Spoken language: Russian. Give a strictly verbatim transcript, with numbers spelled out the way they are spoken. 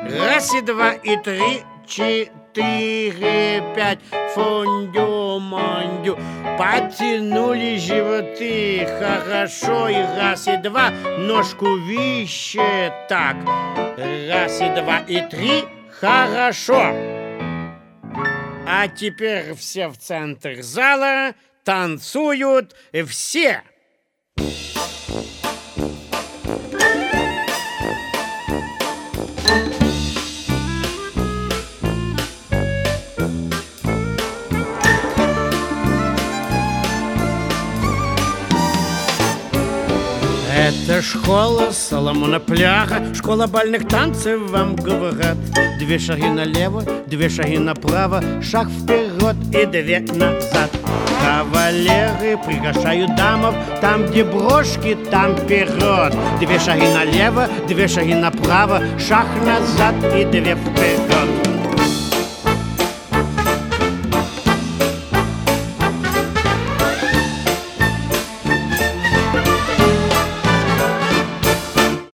Раз и два, и три, четыре, пять. Фондю-мондю. Потянули животы. Хорошо, и раз, и два. Ножку выше. Так. Раз, и два, и три. Хорошо. А теперь все в центр зала. Танцуют все. Это школа Соломона Пляха, школа бальных танцев, вам говорят. Две шаги налево, две шаги направо, шаг вперед и две назад. Кавалеры приглашают дамов, там, где брошки, там вперед. Две шаги налево, две шаги направо, шаг назад и две вперед.